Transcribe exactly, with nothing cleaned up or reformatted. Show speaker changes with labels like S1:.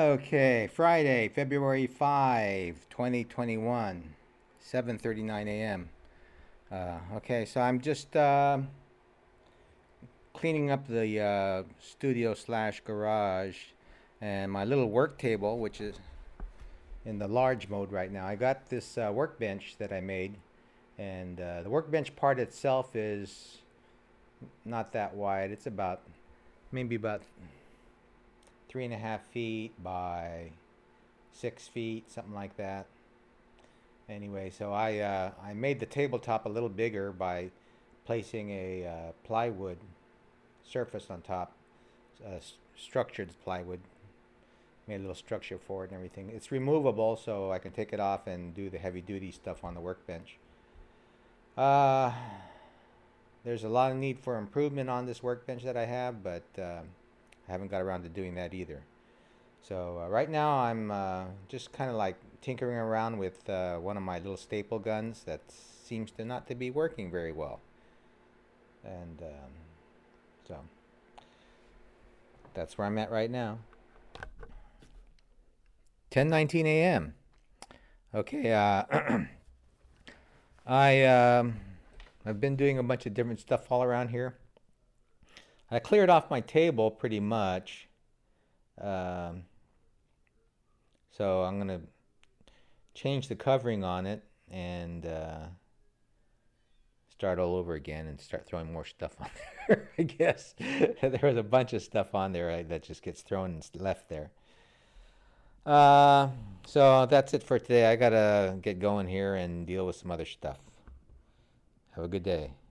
S1: Okay, Friday, February fifth, twenty twenty-one, seven thirty-nine a m Uh, okay, so I'm just uh, cleaning up the uh, studio slash garage and my little work table, which is in the large mode right now. I got this uh, workbench that I made, and uh, the workbench part itself is not that wide. It's about maybe about three and a half feet by six feet, something like that. Anyway, so I uh, I made the tabletop a little bigger by placing a uh, plywood surface on top, uh, s- structured plywood. Made a little structure for it and everything. It's removable, so I can take it off and do the heavy duty stuff on the workbench. Uh, there's a lot of need for improvement on this workbench that I have, but uh, I haven't got around to doing that either. So uh, right now I'm uh, just kind of like tinkering around with uh, one of my little staple guns that seems to not to be working very well. And um, so that's where I'm at right now. ten nineteen a m Okay, uh, I um, I've been doing a bunch of different stuff all around here. I cleared off my table pretty much. Um, so I'm gonna change the covering on it and uh, start all over again and start throwing more stuff on there. I guess there was a bunch of stuff on there uh, that just gets thrown and left there. Uh, so that's it for today. I gotta get going here and deal with some other stuff. Have a good day.